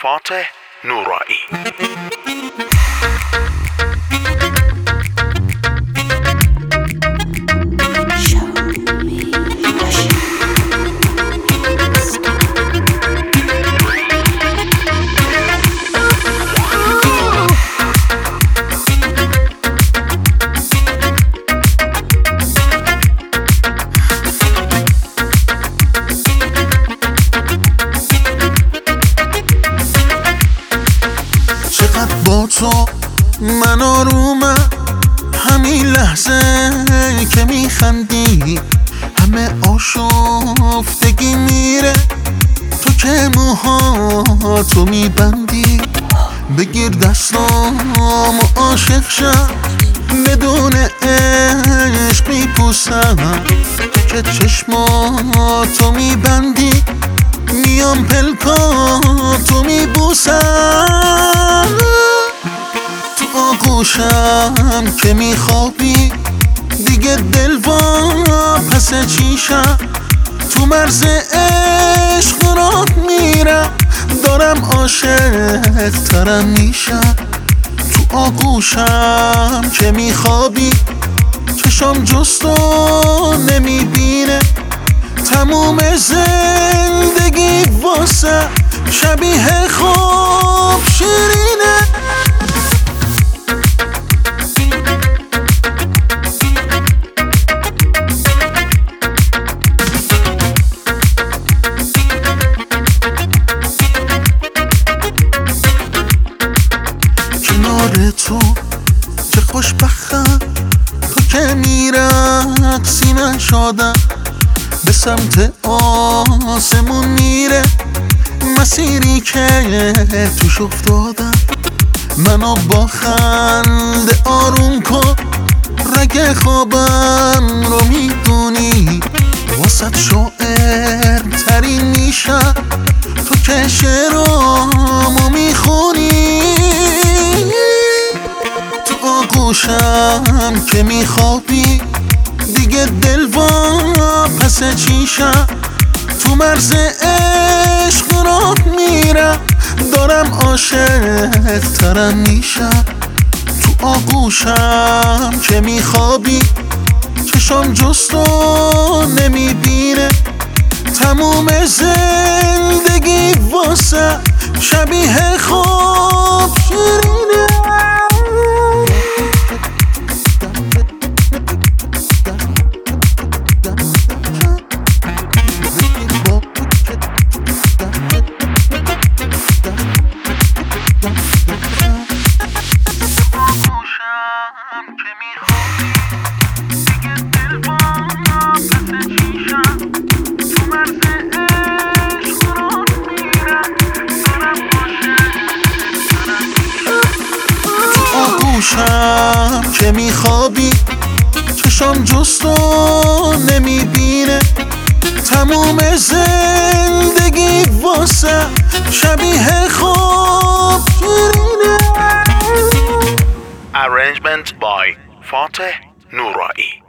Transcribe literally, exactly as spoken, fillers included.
فاتح نورایی. چقدر با تو من آرومم، همین لحظه که میخندی همه آشفتگی میره. تو که موها تو میبندی، بگیر دستام و عاشق شم، بدون عشق میپوسم. که چشماتو میبندی، میام پلکاتو میبوسم. تو آغوشم که میخوابی، دیگه دل وا پس چیشم. تو مرز عشق راه میرم، دارم عاشق ترم میشم. تو آغوشم که میخوابی، چشم جستو نمیبینه. تموم زندگی واسه شبیه خواب شیرینه. کنار تو چه خوشبختم، تو که میرقصی من شادم. به سمت آسمون میره مسیری که توش افتادم. منو با خنده آروم کن، رگ خوابم رو میدونی. واسط شاعر ترین میشم، تو که شعرامو میخونی. تو آغوشم که میخوابی، دیگه دل وا پس چیشم. تو مرز عشق راه میرم، دارم عاشق ترم میشم. تو آغوشم که میخوابی، چشم جستو نمیبینه. تموم زندگی واسه شبیه خواب شیرینه. آغوشم که میخوابی، چشم جستو نمیبینه. تموم زندگی واسه شبیه خواب شیرینه. Arrangement by فاتح نورایی.